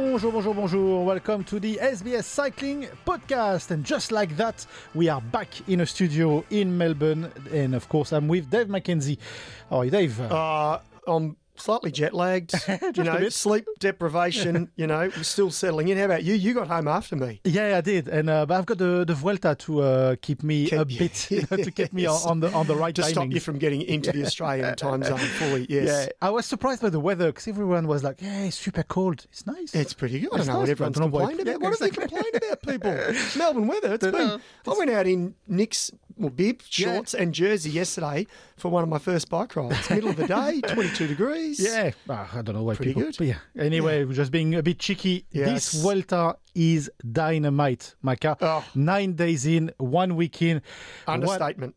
Bonjour, bonjour, bonjour. Welcome to the SBS Cycling Podcast. And just like that, we are back in a studio in Melbourne. And of course, I'm with Dave McKenzie. How are you, Dave? I'm slightly jet lagged, sleep deprivation, we're still settling in. How about you? You got home after me. Yeah, I did. And but I've got the Vuelta to keep me to keep me on the right to timings. stop you from getting into the Australian time zone fully. Yes. Yeah, I was surprised by the weather because everyone was like, "Yeah, it's super cold. It's nice. It's pretty good." I don't know what everyone's complained about. What have they complained about, people? It's Melbourne weather. I went out in Nick's bib, shorts and jersey yesterday for one of my first bike rides. Middle of the day, 22 degrees. Yeah, I don't know why pretty people... good. But yeah, anyway, just being a bit cheeky. Yes. This Vuelta is dynamite, Maka. 9 days in, 1 week in. Understatement.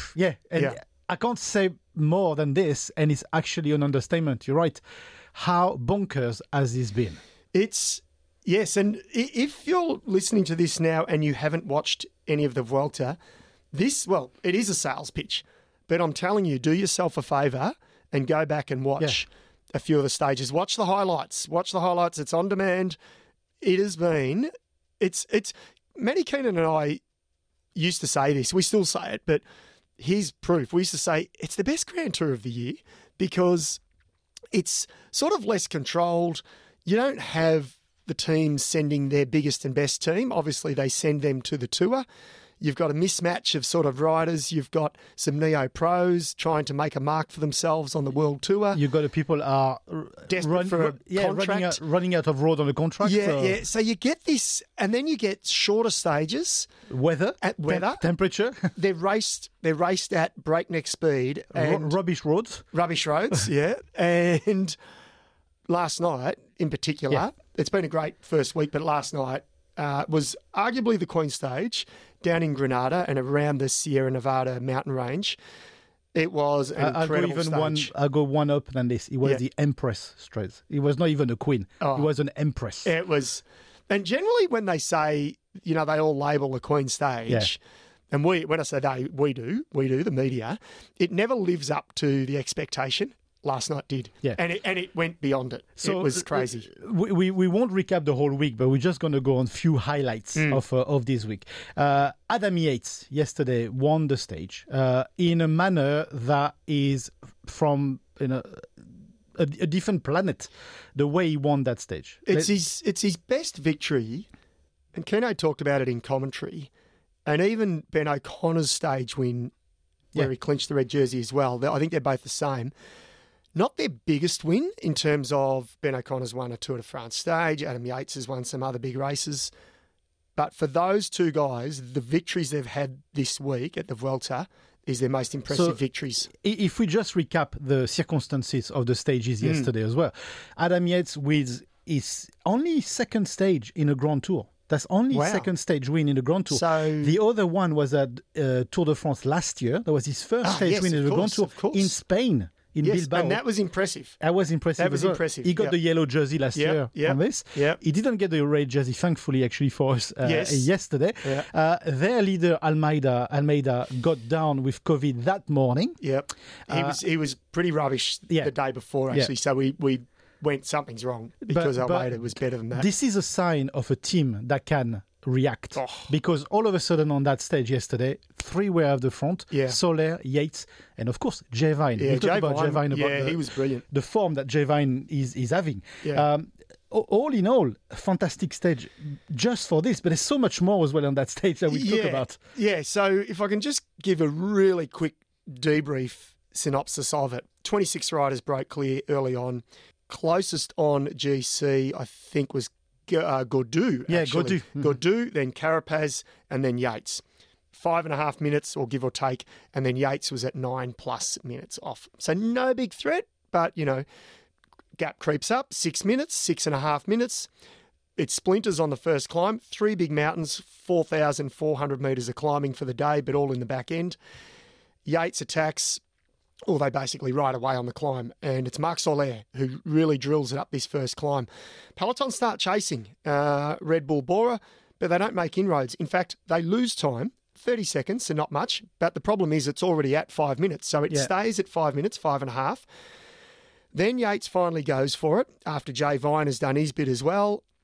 I can't say more than this, and it's actually an understatement. You're right. How bonkers has this been? Yes, and if you're listening to this now and you haven't watched any of the Vuelta, it is a sales pitch, but I'm telling you, do yourself a favour and go back and watch a few of the stages. Watch the highlights. It's on demand. It has been... It's Matty Keenan and I used to say this. We still say it, but here's proof. We used to say it's the best Grand Tour of the year because it's sort of less controlled. You don't have the teams sending their biggest and best team. Obviously, they send them to the tour. You've got a mismatch of sort of riders. You've got some neo-pros trying to make a mark for themselves on the World Tour. You've got people are desperate for a contract. Running out of road on a contract. So you get this, and then you get shorter stages. Weather, temperature. They're raced at breakneck speed. And rubbish roads. Yeah. And last night, in particular, it's been a great first week, but last night was arguably the Queen Stage down in Granada and around the Sierra Nevada mountain range. It was an incredible stage. I'll go one up than this. It was the Empress Straight. It was not even a queen. It was an Empress. It was. And generally when they say, they all label the Queen Stage, and when I say they, we do, the media, it never lives up to the expectation. Last night did. Yeah. And it went beyond it. So it was crazy. We won't recap the whole week, but we're just going to go on a few highlights of this week. Adam Yates yesterday won the stage in a manner that is from a different planet, the way he won that stage. It's his best victory, and Keno talked about it in commentary, and even Ben O'Connor's stage win where he clinched the red jersey as well. I think they're both the same. Not their biggest win in terms of Ben O'Connor's won a Tour de France stage, Adam Yates has won some other big races. But for those two guys, the victories they've had this week at the Vuelta is their most impressive victories. If we just recap the circumstances of the stages yesterday as well, Adam Yates with his only second stage in a Grand Tour. That's only second stage win in the Grand Tour. So, the other one was at Tour de France last year. That was his first stage win in the Grand Tour in Spain. In Bilbao. And that was impressive. That was impressive. He got the yellow jersey last year on this. He didn't get the red jersey, thankfully, actually, for us yesterday. Their leader, Almeida, got down with COVID that morning. Yep. He was pretty rubbish the day before, actually. So we went, something's wrong, because Almeida was better than that. This is a sign of a team that can react, because all of a sudden on that stage yesterday, three were at the front, Soler, Yates, and of course Jay Vine. We talked about Jay Vine, he was brilliant. The form that Jay Vine is having. All in all, a fantastic stage just for this, but there's so much more as well on that stage that we talk about. Yeah, so if I can just give a really quick debrief synopsis of it. 26 riders broke clear early on. Closest on GC, I think, was Gaudu. Gaudu, then Carapaz, and then Yates. 5.5 minutes, or give or take, and then Yates was at 9+ minutes off. So no big threat, but, gap creeps up. 6 minutes, 6.5 minutes. It splinters on the first climb. 3 big mountains, 4,400 metres of climbing for the day, but all in the back end. Yates attacks, or they basically ride away on the climb, and it's Marc Soler who really drills it up this first climb. Peloton start chasing Red Bull Bora, but they don't make inroads. In fact, they lose time, 30 seconds, so not much, but the problem is it's already at 5 minutes, so it stays at 5 minutes, 5.5. Then Yates finally goes for it after Jay Vine has done his bit as well.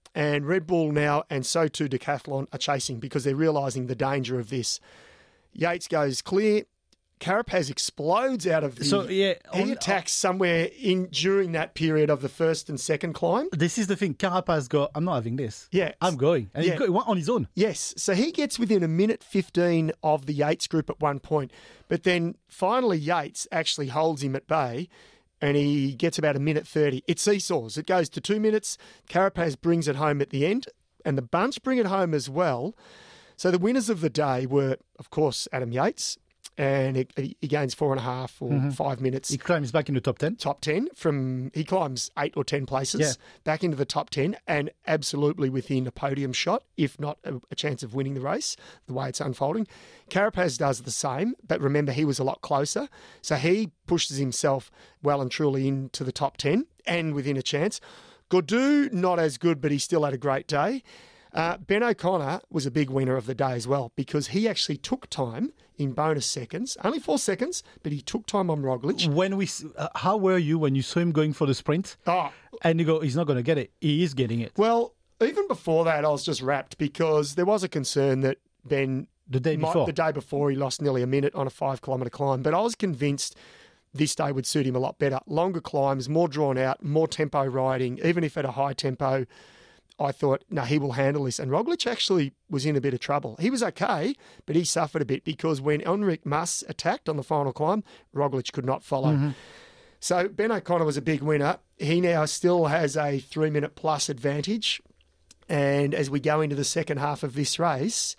And Red Bull now, and so too Decathlon, are chasing because they're realising the danger of this. Yates goes clear. Carapaz explodes out of the... he attacks somewhere during that period of the first and second climb. This is the thing. Carapaz go, I'm not having this. Yeah. I'm going. And he went on his own. Yes. So he gets within 1:15 of the Yates group at one point. But then finally Yates actually holds him at bay. And he gets about 1:30. It seesaws. It goes to 2 minutes. Carapaz brings it home at the end. And the bunch bring it home as well. So the winners of the day were, of course, Adam Yates. And he gains 4.5 or 5 minutes. He climbs back into top 10. Top 10. He climbs 8 or 10 places back into the top 10 and absolutely within a podium shot, if not a chance of winning the race, the way it's unfolding. Carapaz does the same, but remember, he was a lot closer. So he pushes himself well and truly into the top 10 and within a chance. Gaudu, not as good, but he still had a great day. Ben O'Connor was a big winner of the day as well because he actually took time in bonus seconds, only 4 seconds, but he took time on Roglic. How were you when you saw him going for the sprint? And you go, he's not going to get it. He is getting it. Well, even before that, I was just wrapped because there was a concern that Ben... The day before, he lost nearly a minute on a 5-kilometre climb, but I was convinced this day would suit him a lot better. Longer climbs, more drawn out, more tempo riding, even if at a high tempo... I thought, no, he will handle this. And Roglic actually was in a bit of trouble. He was okay, but he suffered a bit because when Enric Mas attacked on the final climb, Roglic could not follow. So Ben O'Connor was a big winner. He now still has a 3-minute plus advantage. And as we go into the second half of this race,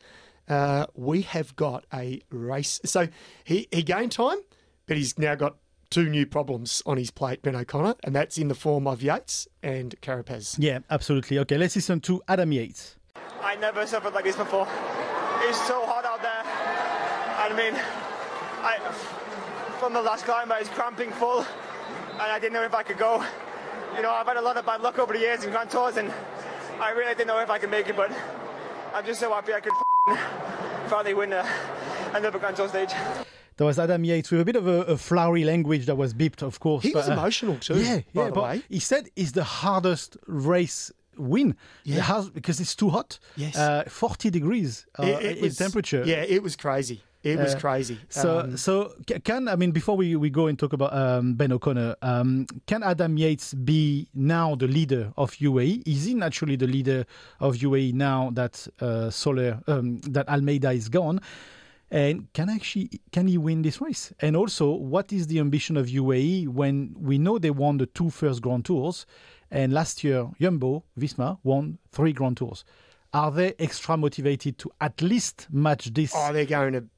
we have got a race. So he gained time, but he's now got 2 new problems on his plate, Ben O'Connor, and that's in the form of Yates and Carapaz. Yeah, absolutely. Okay, let's listen to Adam Yates. I never suffered like this before. It's so hot out there. I mean, from the last climb, I was cramping full, and I didn't know if I could go. You know, I've had a lot of bad luck over the years in Grand Tours, and I really didn't know if I could make it, but I'm just so happy I could finally win another Grand Tour stage. There was Adam Yates with a bit of a flowery language that was beeped, of course. He was emotional too, by the way. He said it's the hardest race win because it's too hot. Yes. 40 degrees in temperature. Yeah, it was crazy. It was crazy. So before we go and talk about Ben O'Connor, can Adam Yates be now the leader of UAE? Is he naturally the leader of UAE now that that Almeida is gone? And can he win this race? And also, what is the ambition of UAE when we know they won the 2 first Grand Tours, and last year Jumbo-Visma won 3 Grand Tours? Are they extra motivated to at least match this? Oh, they're going to.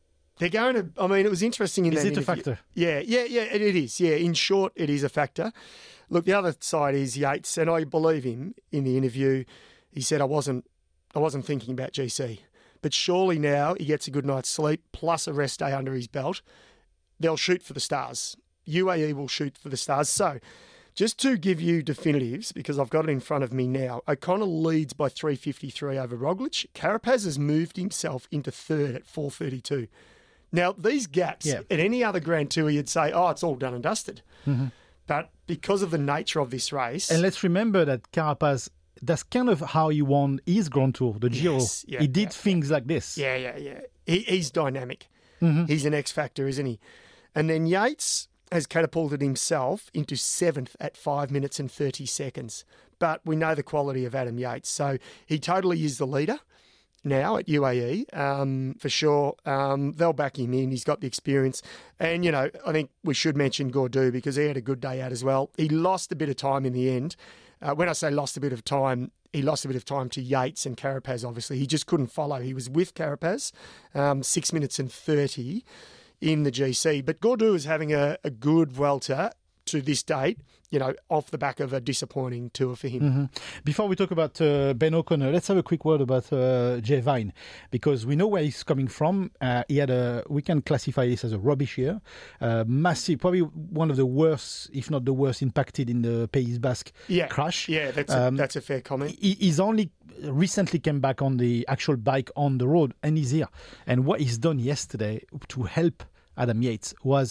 I mean, it was interesting in that interview. Is it a factor? Yeah, it is. Yeah, in short, it is a factor. Look, the other side is Yates, and I believe him in the interview. He said, I wasn't thinking about GC. But surely now he gets a good night's sleep, plus a rest day under his belt. They'll shoot for the stars. UAE will shoot for the stars. So, just to give you definitives, because I've got it in front of me now, O'Connor leads by 3:53 over Roglic. Carapaz has moved himself into third at 4:32. Now, these gaps, at any other Grand Tour, you'd say, it's all done and dusted. But because of the nature of this race... And let's remember that Carapaz... That's kind of how he won his Grand Tour, the Giro. He did things like this. Yeah. He's dynamic. He's an X factor, isn't he? And then Yates has catapulted himself into 7th at 5 minutes and 30 seconds. But we know the quality of Adam Yates. So he totally is the leader now at UAE, for sure. They'll back him in. He's got the experience. And, I think we should mention Gaudu because he had a good day out as well. He lost a bit of time in the end. When I say lost a bit of time, he lost a bit of time to Yates and Carapaz, obviously. He just couldn't follow. He was with Carapaz, 6 minutes and 30 in the GC. But Gaudu is having a good Vuelta to this date, off the back of a disappointing tour for him. Before we talk about Ben O'Connor, let's have a quick word about Jay Vine, because we know where he's coming from. He had we can classify this as a rubbish year, massive, probably one of the worst, if not the worst, impacted in the Pays Basque crash. Yeah, that's a fair comment. He's only recently came back on the actual bike on the road, and he's here. And what he's done yesterday to help Adam Yates was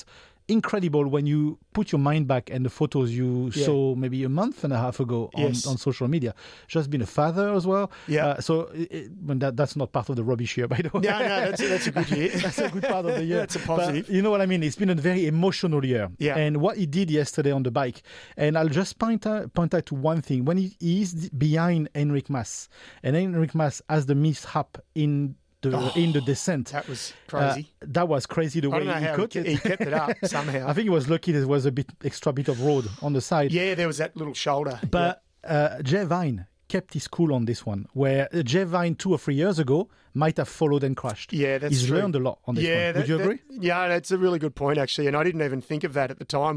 incredible when you put your mind back and the photos you saw maybe a month and a half ago on social media. Just been a father as well. Yeah. That's not part of the rubbish year, by the way. No, that's a good year. That's a good part of the year. That's a positive. But you know what I mean? It's been a very emotional year. Yeah. And what he did yesterday on the bike, and I'll just point out to one thing. When he is behind Enric Mas, and Enric Mas has the mishap in the descent. That was crazy. That was crazy the way he kept it up somehow. I think he was lucky there was a extra bit of road on the side. Yeah, there was that little shoulder. But Jay Vine kept his cool on this one, where Jay Vine 2 or 3 years ago might have followed and crashed. Yeah, that's He's true. learned a lot on this one. Would you agree? Yeah, that's a really good point, actually. And I didn't even think of that at the time.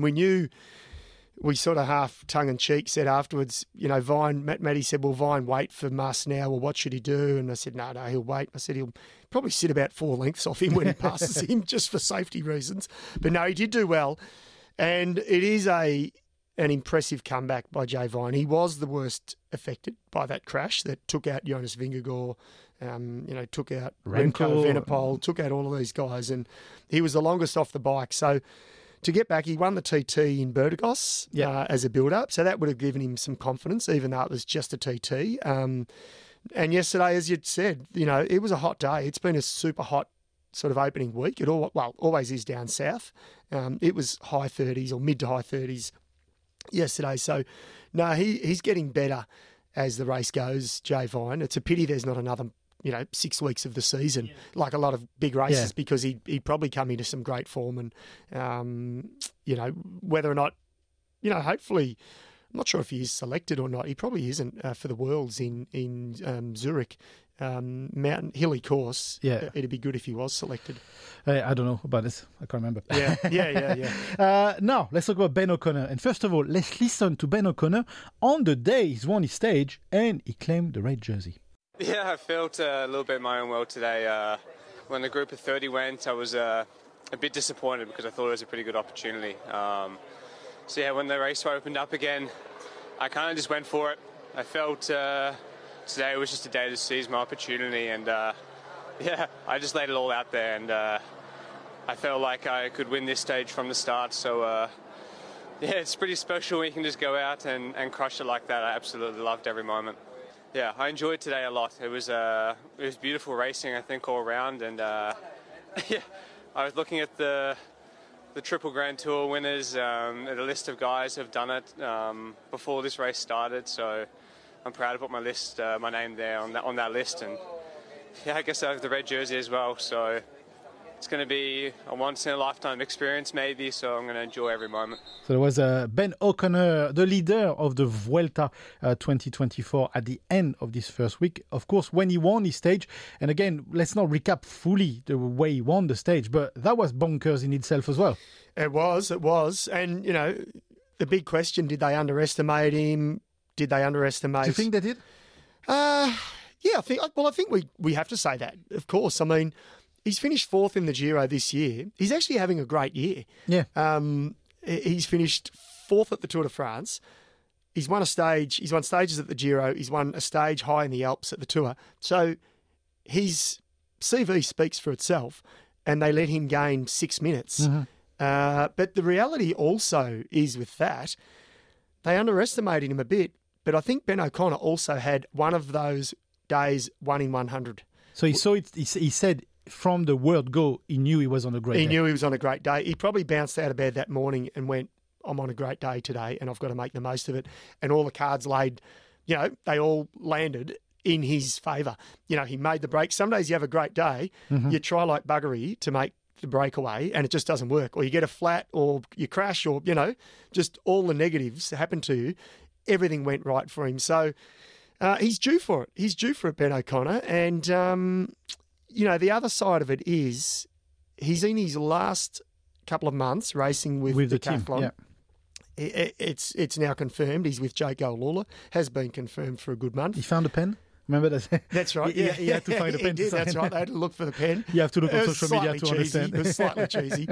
We sort of half tongue-in-cheek said afterwards, Matty said, will Vine wait for Mas now, or what should he do? And I said, no, he'll wait. I said, he'll probably sit about 4 lengths off him when he passes him, just for safety reasons. But no, he did do well. And it is an impressive comeback by Jay Vine. He was the worst affected by that crash that took out Jonas Vingegaard, took out Remco Evenepoel, took out all of these guys. And he was the longest off the bike. So to get back, he won the TT in Burgos as a build-up, so that would have given him some confidence, even though it was just a TT. And yesterday, as you'd said, it was a hot day. It's been a super hot sort of opening week. It always is down south. It was high 30s or mid to high 30s yesterday. So, no, he's getting better as the race goes, Jay Vine. It's a pity there's not another 6 weeks of the season, like a lot of big races, because he'd probably come into some great form. And, whether or not, hopefully, I'm not sure if he is selected or not. He probably isn't for the Worlds in Zurich. Mountain hilly course. Yeah. It'd be good if he was selected. I don't know about this. I can't remember. Yeah. Now, let's talk about Ben O'Connor. And first of all, let's listen to Ben O'Connor on the day he's won his stage and he claimed the red jersey. Yeah, I felt a little bit in my own world today. When the group of 30 went, I was a bit disappointed because I thought it was a pretty good opportunity. When the race opened up again, I kind of just went for it. I felt today was just a day to seize my opportunity, and I just laid it all out there, and I felt like I could win this stage from the start. So it's pretty special when you can just go out and crush it like that. I absolutely loved every moment. Yeah, I enjoyed today a lot. It was beautiful racing, I think, all around, and I was looking at the Triple Grand Tour winners, the list of guys who have done it before this race started. So I'm proud to put my name there on that list, and I guess I have the red jersey as well. So it's going to be a once-in-a-lifetime experience, maybe, so I'm going to enjoy every moment. So there was Ben O'Connor, the leader of the Vuelta 2024 at the end of this first week. Of course, when he won his stage, and again, let's not recap fully the way he won the stage, but that was bonkers in itself as well. It was. And, the big question, did they underestimate him? Did they underestimate... Do you think they did? I think we have to say that, of course. I mean, he's finished 4th in the Giro this year. He's actually having a great year. Yeah. He's finished 4th at the Tour de France. He's won a stage. He's won stages at the Giro. He's won a stage high in the Alps at the Tour. So his CV speaks for itself, and they let him gain 6 minutes. Mm-hmm. But the reality also is with that, they underestimated him a bit. But I think Ben O'Connor also had one of those days 1 in 100. So he saw it. He said from the word go, he knew he was on a great day. He knew he was on a great day. He probably bounced out of bed that morning and went, I'm on a great day today and I've got to make the most of it. And all the cards laid, they all landed in his favour. He made the break. Some days you have a great day, you try like buggery to make the breakaway and it just doesn't work. Or you get a flat or you crash or, just all the negatives happen to you. Everything went right for him. So he's due for it. He's due for it, Ben O'Connor. And, the other side of it is he's in his last couple of months racing with the Decathlon. team. Yeah. It's now confirmed. He's with Jake Goalula. Has been confirmed for a good month. He found a pen? Remember that? That's right. Yeah, he had to find a pen. He did, that's right. They had to look for the pen. You have to look on social media to understand. It was slightly cheesy.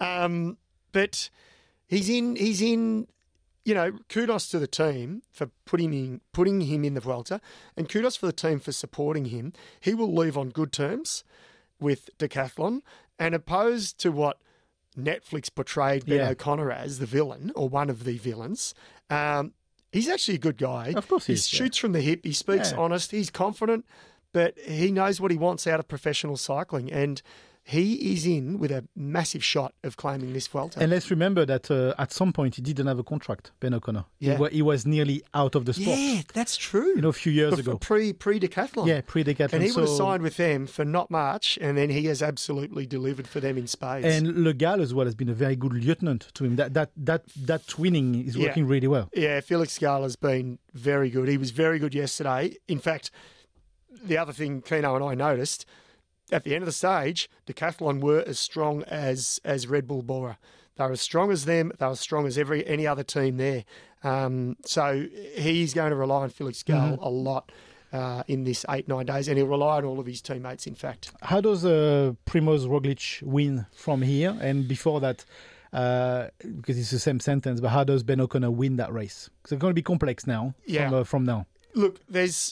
But he's in. Kudos to the team for putting him in the Vuelta, and kudos for the team for supporting him. He will leave on good terms with Decathlon, and opposed to what Netflix portrayed Ben O'Connor as the villain or one of the villains. He's actually a good guy. Of course he shoots from the hip. He speaks honest. He's confident, but he knows what he wants out of professional cycling. And he is in with a massive shot of claiming this Vuelta. And let's remember that at some point he didn't have a contract, Ben O'Connor. Yeah. He was nearly out of the sport. Yeah, that's true. A few years ago. Pre-Decathlon. Yeah, pre-Decathlon. And he would have signed with them for not much, and then he has absolutely delivered for them in spades. And Le Gall as well has been a very good lieutenant to him. That twinning is working really well. Yeah, Felix Gall has been very good. He was very good yesterday. In fact, the other thing Keno and I noticed, at the end of the stage, Decathlon were as strong as Red Bull Bora. They were as strong as them. They were as strong as any other team there. So he's going to rely on Felix Gall a lot in this 8-9 days, and he'll rely on all of his teammates, in fact. How does Primoz Roglic win from here? And before that, because it's the same sentence, but how does Ben O'Connor win that race? Because it's going to be complex now from now. Look,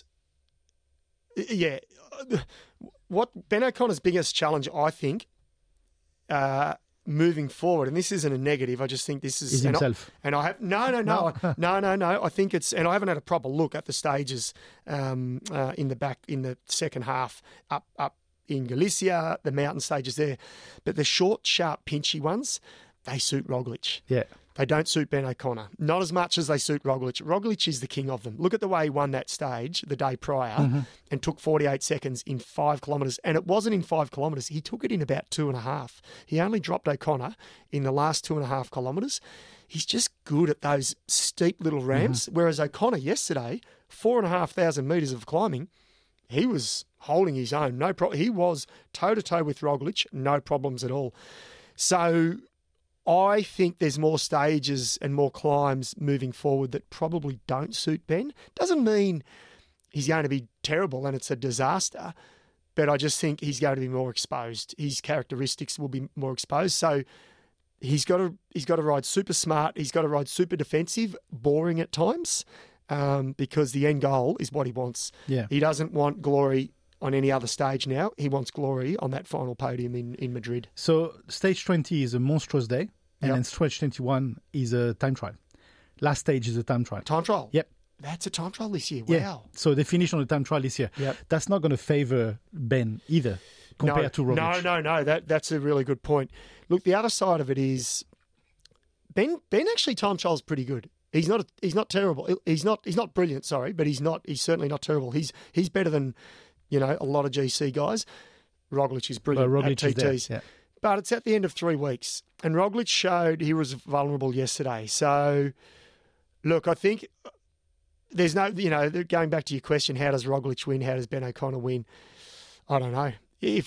what Ben O'Connor's biggest challenge, I think, moving forward, and this isn't a negative, I just think this is himself. No. I think it's, and I haven't had a proper look at the stages in the second half up in Galicia, the mountain stages there, but the short, sharp, pinchy ones, they suit Roglic. Yeah. They don't suit Ben O'Connor. Not as much as they suit Roglic. Roglic is the king of them. Look at the way he won that stage the day prior and took 48 seconds in 5 kilometres. And it wasn't in 5 kilometres. He took it in about 2.5. He only dropped O'Connor in the last 2.5 kilometres. He's just good at those steep little ramps. Whereas O'Connor yesterday, 4,500 metres of climbing, he was holding his own. No problem. He was toe-to-toe with Roglic, no problems at all. So I think there's more stages and more climbs moving forward that probably don't suit Ben. Doesn't mean he's going to be terrible and it's a disaster, but I just think he's going to be more exposed. His characteristics will be more exposed. So he's got to ride super smart. He's got to ride super defensive, boring at times, because the end goal is what he wants. Yeah. He doesn't want glory on any other stage now. He wants glory on that final podium in Madrid. So stage 20 is a monstrous day. And then stage 21 is a time trial. Last stage is a time trial. Time trial? Yep. That's a time trial this year. Yeah. Wow. So they finished on the time trial this year. Yep. That's not going to favour Ben either compared to Roglic. No. That's a really good point. Look, the other side of it is Ben actually time trials pretty good. He's not terrible. He's not brilliant, sorry, but he's certainly not terrible. He's better than, a lot of GC guys. Roglic is brilliant at TTs. Yeah. But it's at the end of 3 weeks. And Roglic showed he was vulnerable yesterday. So, look, I think there's no, going back to your question, how does Roglic win? How does Ben O'Connor win? I don't know.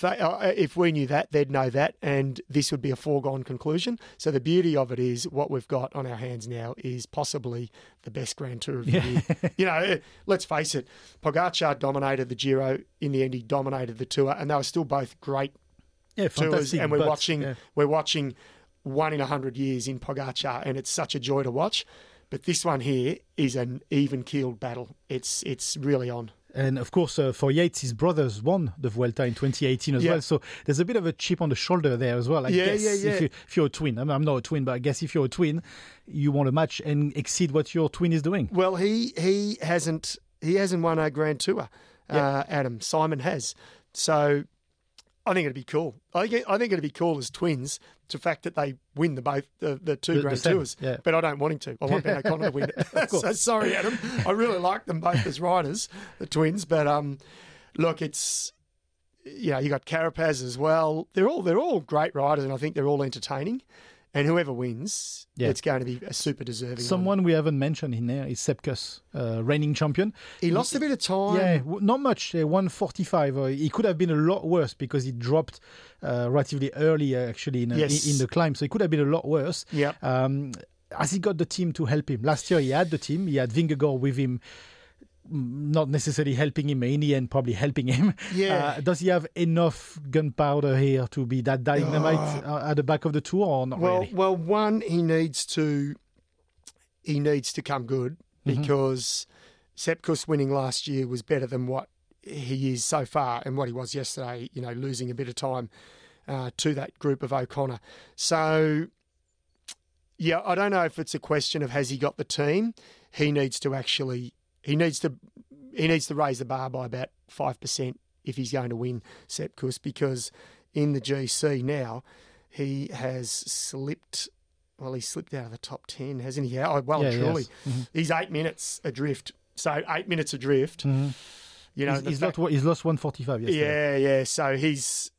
If we knew that, they'd know that, and this would be a foregone conclusion. So the beauty of it is what we've got on our hands now is possibly the best Grand Tour of the year. Let's face it, Pogacar dominated the Giro. In the end, he dominated the Tour, and they were still both great tours. And we're watching 1 in 100 years in Pogacar, and it's such a joy to watch. But this one here is an even-keeled battle. It's really on. And of course, for Yates, his brothers won the Vuelta in 2018 as well. So there's a bit of a chip on the shoulder there as well. I guess if you're a twin, I'm not a twin, but I guess if you're a twin, you want to match and exceed what your twin is doing. Well, he hasn't won a Grand Tour. Adam Simon has. So I think it'd be cool. I think it'd be cool as twins, the fact that they win the two Grand Tours. Yeah. But I don't want him to. I want Ben O'Connor to win it. So sorry, Adam. I really like them both as riders, the twins. But look, it's you got Carapaz as well. They're all great riders, and I think they're all entertaining. And whoever wins, it's going to be a super deserving. Someone we haven't mentioned in there is Sepp Kuss, reigning champion. He lost a bit of time. Yeah, not much. 1:45. He could have been a lot worse because he dropped relatively early, actually, in the climb. So it could have been a lot worse. Yeah. Has he got the team to help him? Last year he had the team. He had Vingegaard with him. Not necessarily helping him, in the end probably helping him. Yeah. Does he have enough gunpowder here to be that dynamite at the back of the Tour, or not really? Well, one, he needs to come good, because Sepp Kuss winning last year was better than what he is so far and what he was yesterday, losing a bit of time to that group of O'Connor. So, yeah, I don't know if it's a question of has he got the team. He needs to raise the bar by about 5% if he's going to win Sepp Kuss, because in the GC now he has slipped. Well, he slipped out of the top 10, hasn't he? Yeah, well, and truly. Mm-hmm. He's 8 minutes adrift. So 8 minutes adrift. Mm-hmm. You know, he's lost 145 yesterday. Yeah. So he's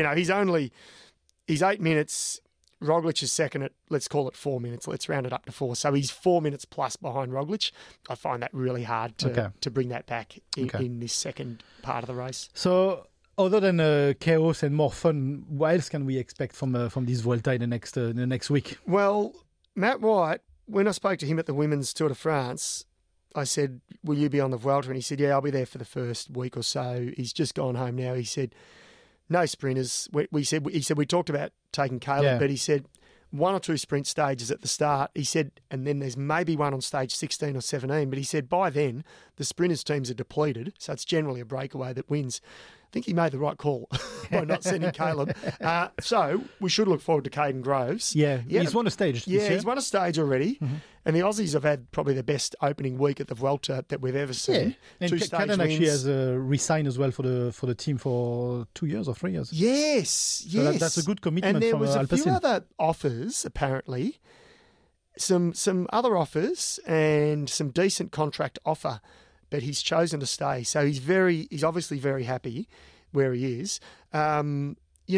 8 minutes. Roglic is second at, let's call it 4 minutes. Let's round it up to 4. So he's 4 minutes plus behind Roglic. I find that really hard to bring that back in this second part of the race. So, other than chaos and more fun, what else can we expect from this Vuelta in the next week? Well, Matt White, when I spoke to him at the Women's Tour de France, I said, will you be on the Vuelta? And he said, yeah, I'll be there for the first week or so. He's just gone home now. He said, no sprinters. He said we talked about taking Caleb, but he said 1 or 2 sprint stages at the start. He said, and then there's maybe one on stage 16 or 17. But he said by then the sprinters teams are depleted, so it's generally a breakaway that wins. I think he made the right call by not sending Caleb. So we should look forward to Caden Groves. Yeah, he's won a stage. He's won a stage already. Mm-hmm. And the Aussies have had probably the best opening week at the Vuelta that we've ever seen. Yeah. And Caden actually has re-signed as well for the team for 2 years or 3 years. Yes. So that's a good commitment from Alpecin. And there was a few other offers, apparently. Some other offers and some decent contract offer, but he's chosen to stay. So he's obviously very happy where he is. And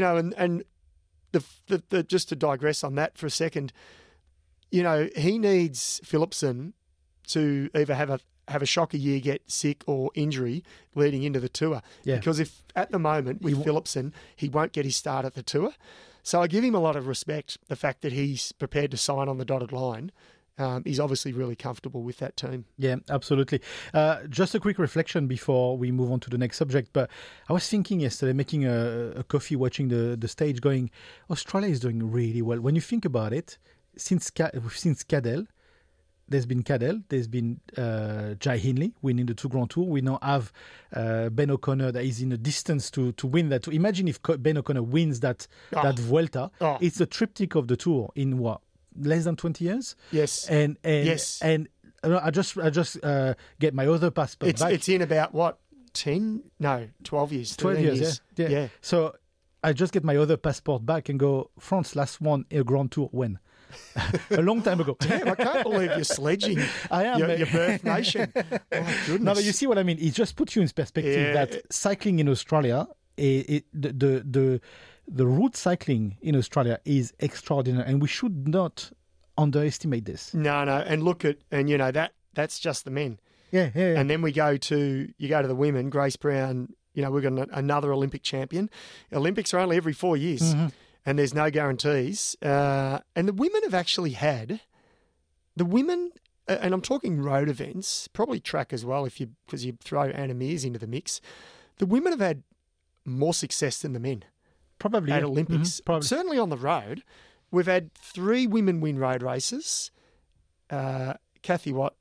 the just to digress on that for a second, he needs Philipsen to either have a shocker year, get sick or injury leading into the Tour. Yeah. Because if at the moment with Philipsen, he won't get his start at the Tour. So I give him a lot of respect, the fact that he's prepared to sign on the dotted line. He's obviously really comfortable with that team. Yeah, absolutely. Just a quick reflection before we move on to the next subject. But I was thinking yesterday, making a coffee, watching the stage, going, Australia is doing really well. When you think about it, since Cadel, there's been Jai Hindley winning the 2 Grand Tour. We now have Ben O'Connor that is in a distance to win that. Imagine if Ben O'Connor wins that Vuelta. Oh. It's a triptych of the Tour in what? Less than 20 years? Yes. And yes. And I just get my other passport back. It's in about, what, 10? No, 12 years. 12 years, yeah. So I just get my other passport back and go, France last won a Grand Tour when? A long time ago. Damn, I can't believe you're sledging your birth nation. Oh, my goodness. No, but you see what I mean? It just puts you in perspective that cycling in Australia, the route cycling in Australia is extraordinary, and we should not underestimate this. No, and look at that's just the men. Yeah. And then you go to the women. Grace Brown. We've got another Olympic champion. Olympics are only every 4 years, and there's no guarantees. And the women have actually had and I'm talking road events, probably track as well, because you throw Anna Mears into the mix. The women have had more success than the men. Probably at Olympics. Probably. Certainly on the road. We've had 3 women win road races. 2. Kathy Watt,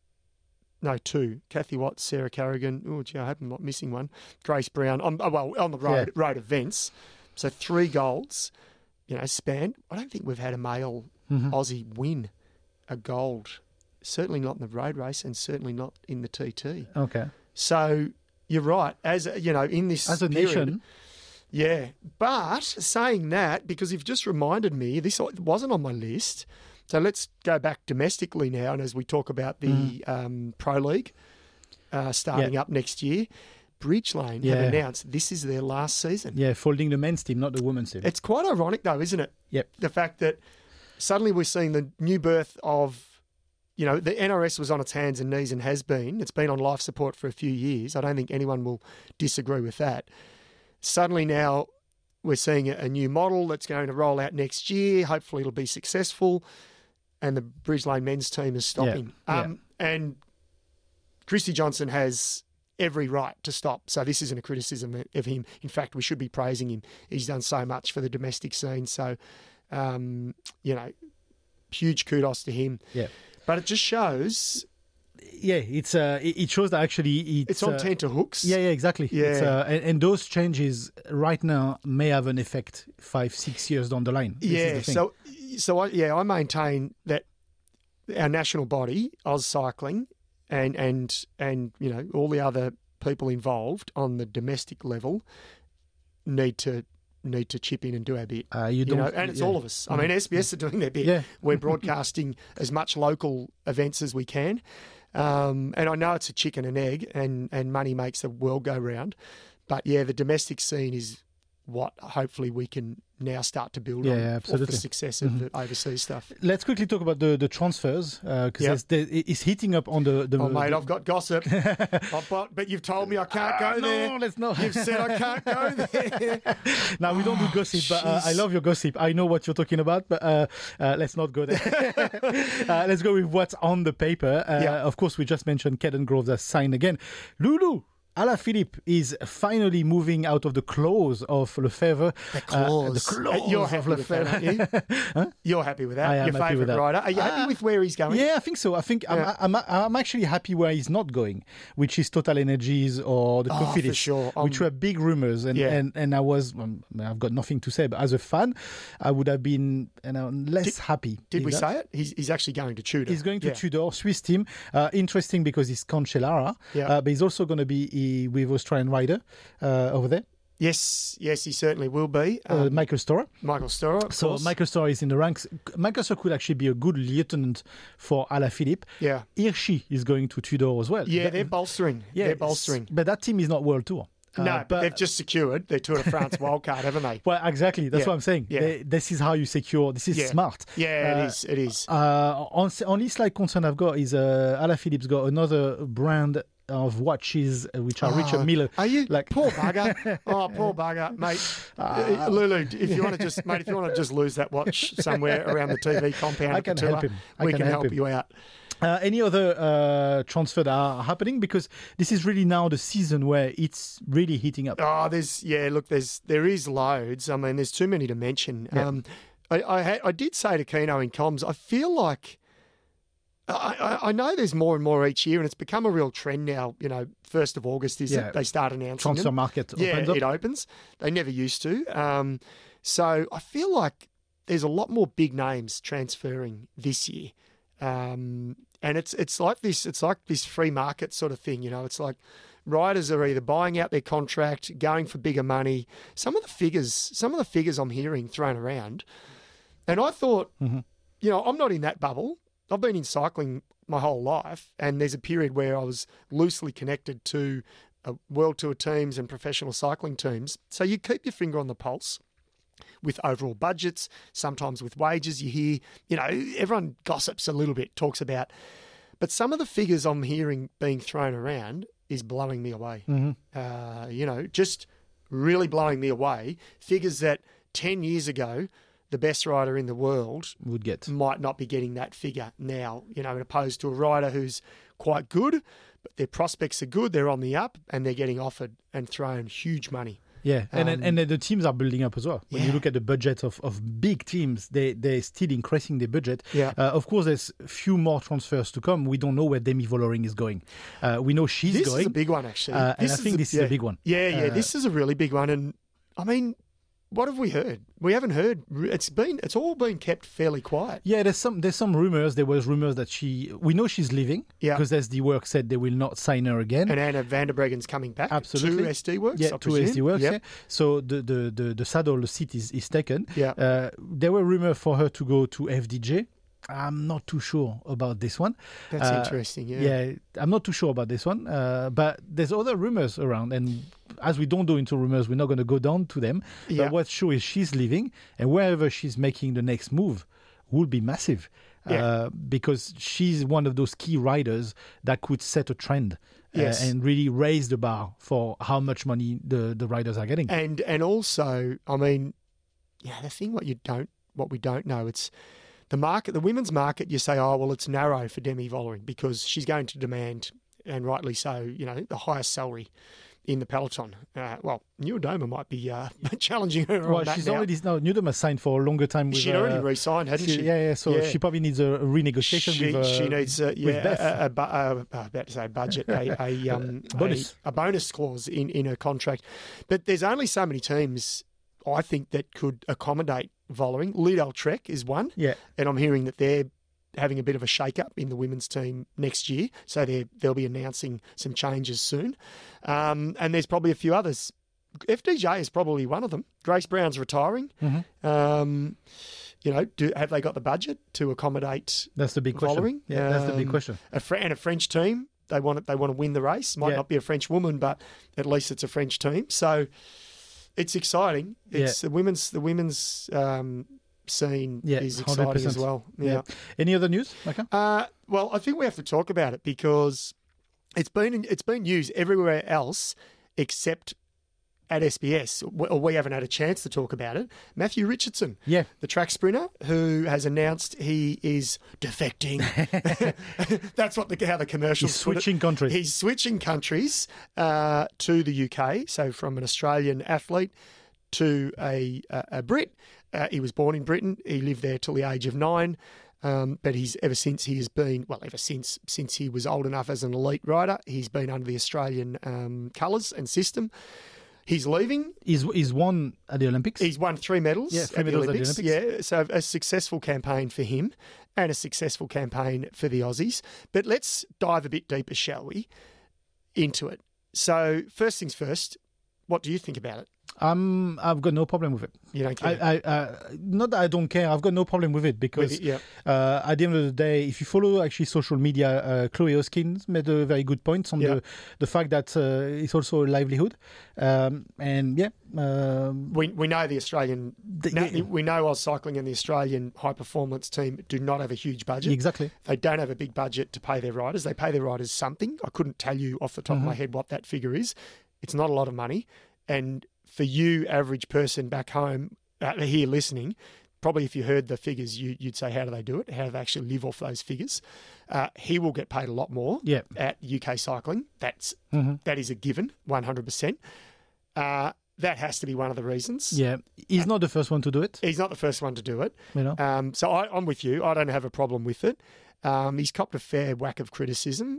Sarah Carrigan. Oh, gee, I hope I'm not missing one. Grace Brown. On the road events. So 3 golds, spanned. I don't think we've had a male Aussie win a gold. Certainly not in the road race and certainly not in the TT. Okay. So you're right. As in this as a period, nation. Yeah, but saying that, because you've just reminded me, this wasn't on my list. So let's go back domestically now, and as we talk about the Pro League starting up next year, Bridgelane have announced this is their last season. Yeah, folding the men's team, not the women's team. It's quite ironic though, isn't it? Yep. The fact that suddenly we're seeing the new birth of, the NRS was on its hands and knees and has been. It's been on life support for a few years. I don't think anyone will disagree with that. Suddenly now we're seeing a new model that's going to roll out next year. Hopefully it'll be successful. And the Bridgelane men's team is stopping. And Christy Johnson has every right to stop. So this isn't a criticism of him. In fact, we should be praising him. He's done so much for the domestic scene. So, huge kudos to him. Yeah. But it just shows it shows that actually it's on tenterhooks. Yeah, exactly. Yeah. And those changes right now may have an effect 5-6 years down the line. I maintain that our national body, Oz Cycling, and all the other people involved on the domestic level need to chip in and do our bit. And it's all of us. I mean, SBS are doing their bit. Yeah. We're broadcasting as much local events as we can. And I know it's a chicken and egg, and money makes the world go round. But, the domestic scene is what hopefully we can now start to build on off the success of the overseas stuff. Let's quickly talk about the transfers, because it's heating up on the... mate, I've got gossip. But you've told me I can't go there. No, let's not. You've said I can't go there. Now, we don't do gossip, but I love your gossip. I know what you're talking about, but let's not go there. Let's go with what's on the paper. Of course, we just mentioned Caden Groves has signed again. Lulu Alaphilippe is finally moving out of the claws of Lefevre. The claws. You're happy with that, aren't you? Huh? You're happy with that? I am Your happy with favourite that. rider? Are you happy with where he's going? Yeah, I think so. I think I'm actually happy where he's not going, which is Total Energies or the Cofidis, for sure. which were big rumours. And I was, I've got nothing to say, but as a fan, I would have been less happy. Did we say it? He's actually going to Tudor. He's going to Tudor, Swiss team. Interesting because he's Cancellara, but he's also going to be with Australian rider over there. Yes, he certainly will be. Michael Storer. So course. Michael Storer is in the ranks. Michael Storer could actually be a good lieutenant for Alaphilippe. Yeah. Hirschi is going to Tudor as well. Yeah, they're bolstering. But that team is not World Tour. But they've just secured their Tour de France wildcard, haven't they? Well, exactly. That's what I'm saying. Yeah. This is how you secure. This is smart. Yeah, it is. Only slight concern I've got is Alaphilippe's got another brand of watches which are Richard Miller. Are you? Poor bugger. Poor bugger, mate. Lulu, if you want to just lose that watch somewhere around the TV compound, I can help him. We can help you out. Any other transfer that are happening? Because this is really now the season where it's really heating up. There is loads. I mean, there's too many to mention. Yeah. I did say to Keno in comms, I feel like I know there's more and more each year, and it's become a real trend now. 1st of August is that they start announcing transfer them. Market opens up. It opens. They never used to. So I feel like there's a lot more big names transferring this year. And it's like this. It's like this free market sort of thing. It's like riders are either buying out their contract, going for bigger money. Some of the figures I'm hearing thrown around, and I thought, I'm not in that bubble. I've been in cycling my whole life, and there's a period where I was loosely connected to World Tour teams and professional cycling teams. So you keep your finger on the pulse with overall budgets, sometimes with wages. You hear, everyone gossips a little bit, talks about. But some of the figures I'm hearing being thrown around is blowing me away. Mm-hmm. Just really blowing me away. Figures that 10 years ago, the best rider in the world might not be getting that figure now, in opposed to a rider who's quite good, but their prospects are good, they're on the up, and they're getting offered and thrown huge money. Yeah, and the teams are building up as well. When you look at the budget of big teams, they're still increasing their budget. Yeah. Of course, there's a few more transfers to come. We don't know where Demi Vollering is going. We know she's going. This is a big one, actually. And I think this is a big one. Yeah, this is a really big one. And, I mean, what have we heard? We haven't heard. It's all been kept fairly quiet. Yeah, there's some rumors. There was rumors that we know she's leaving because SD Works said they will not sign her again. And Anna van der Breggen's coming back. Absolutely. To SD Works. Yeah, to SD Works. Yep. Yeah. So the saddle, the seat is taken. Yeah. There were rumors for her to go to FDJ. I'm not too sure about this one. That's interesting, Yeah, I'm not too sure about this one. But there's other rumors around. And as we don't go into rumors, we're not going to go down to them. Yeah. But what's sure is she's leaving. And wherever she's making the next move will be massive. Because she's one of those key riders that could set a trend. And really raise the bar for how much money the riders are getting. And also, I mean, the thing what we don't know, it's the market, the women's market. You say, it's narrow for Demi Vollering because she's going to demand, and rightly so, the highest salary in the peloton. Neurodoma might be challenging her on that she's now. already Neurodoma signed for a longer time. She'd already re-signed, hadn't she? Yeah. So she probably needs a renegotiation. She needs a budget, bonus. a bonus clause in her contract. But there's only so many teams, I think, that could accommodate Vollering. Lidl-Trek is one. Yeah. And I'm hearing that they're having a bit of a shake-up in the women's team next year. So they'll be announcing some changes soon. And there's probably a few others. FDJ is probably one of them. Grace Brown's retiring. Mm-hmm. Have they got the budget to accommodate That's the big question. Vollering? Yeah, that's the big question. And a French team, they want to win the race. Might not be a French woman, but at least it's a French team. So it's exciting. It's the women's scene is exciting 100%. as well. Yeah. Any other news, Micah? Well, I think we have to talk about it because it's been used everywhere else except at SBS, or we haven't had a chance to talk about it. Matthew Richardson, the track sprinter, who has announced he is defecting. That's how the commercials He's switching countries. He's switching countries to the UK, so from an Australian athlete to a Brit. He was born in Britain. He lived there till the age of 9. But since he was old enough as an elite rider, he's been under the Australian colours and system. He's leaving. He's won at the Olympics. He's won 3 medals, at the Olympics. Yeah, so a successful campaign for him and a successful campaign for the Aussies. But let's dive a bit deeper, shall we, into it. So first things first, what do you think about it? I've got no problem with it. You don't care? Not that I don't care. I've got no problem with it because at the end of the day, if you follow actually social media, Chloe Hoskins made a very good point on the fact that it's also a livelihood. We know the Australian, we know Oz Cycling and the Australian high performance team do not have a huge budget. Exactly. They don't have a big budget to pay their riders. They pay their riders something. I couldn't tell you off the top of my head what that figure is. It's not a lot of money. And for you, average person back home here listening, probably if you heard the figures, you'd say, how do they do it? How do they actually live off those figures? He will get paid a lot more at UK Cycling. That is a given, 100%. That has to be one of the reasons. Yeah, he's not the first one to do it. He's not the first one to do it. You know? So I'm with you. I don't have a problem with it. He's copped a fair whack of criticism.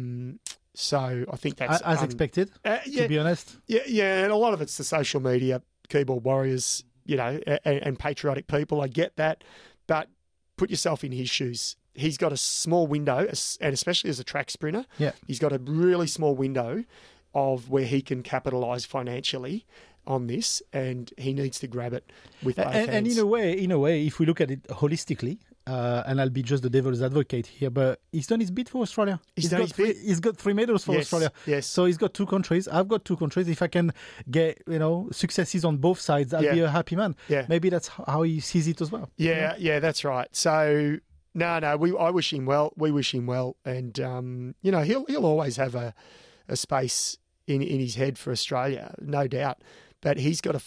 So I think that's as expected. To be honest, and a lot of it's the social media keyboard warriors, and patriotic people. I get that, but put yourself in his shoes. He's got a small window, and especially as a track sprinter, he's got a really small window of where he can capitalise financially on this, and he needs to grab it with both hands. And in a way, if we look at it holistically. And I'll be just the devil's advocate here, but he's done his bit for Australia. He's got 3 medals for Australia. Yes. So he's got 2 countries. I've got 2 countries. If I can get successes on both sides, I'll be a happy man. Yeah. Maybe that's how he sees it as well. Yeah, that's right. So I wish him well. We wish him well, and he'll always have a space in his head for Australia, no doubt. But he's got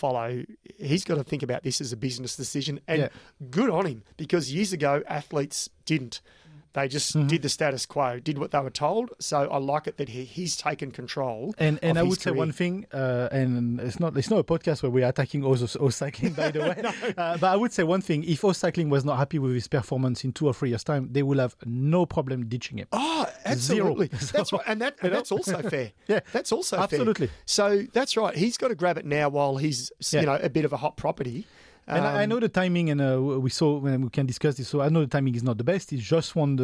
to think about this as a business decision. And good on him, because years ago, athletes didn't. They just did the status quo, did what they were told. So I like it that he's taken control. And of I his would say career. one thing, and it's not a podcast where we're attacking Oz Cycling, by the way. But I would say one thing: if Oz Cycling was not happy with his performance in 2 or 3 years' time, they will have no problem ditching him. Oh, absolutely. That's right, and that's also fair. That's also absolutely fair. So that's right. He's got to grab it now while he's a bit of a hot property. And I know the timing, and we saw when we can discuss this. So I know the timing is not the best. He's just won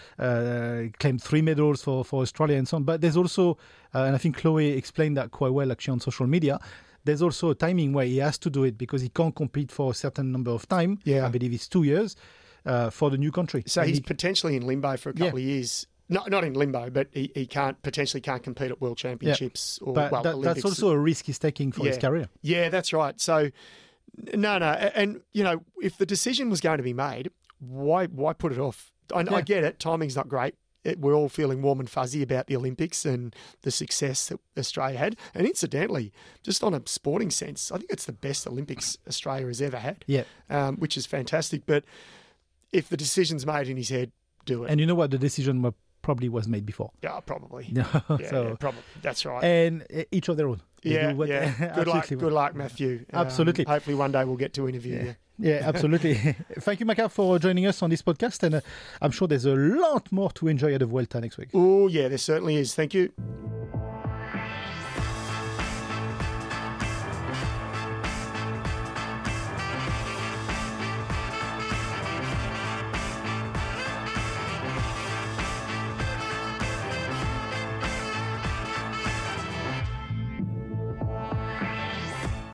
claimed 3 medals for Australia and so on. But there's also, and I think Chloe explained that quite well actually on social media. There's also a timing where he has to do it because he can't compete for a certain number of time. I believe it's 2 years for the new country. So he's potentially in limbo for a couple of years. Not in limbo, but he potentially can't compete at World Championships or Olympics. That's also a risk he's taking for his career. Yeah, that's right. So. No. And, if the decision was going to be made, why put it off? I get it. Timing's not great. We're all feeling warm and fuzzy about the Olympics and the success that Australia had. And incidentally, just on a sporting sense, I think it's the best Olympics Australia has ever had, which is fantastic. But if the decision's made in his head, do it. And you know what the decision was probably was made before. Yeah, probably. So, probably. That's right. And each of their own. Good luck, Matthew. Absolutely. Hopefully one day we'll get to interview you. Yeah, absolutely. Thank you, Macca, for joining us on this podcast. And I'm sure there's a lot more to enjoy at the Vuelta next week. Oh, yeah, there certainly is. Thank you.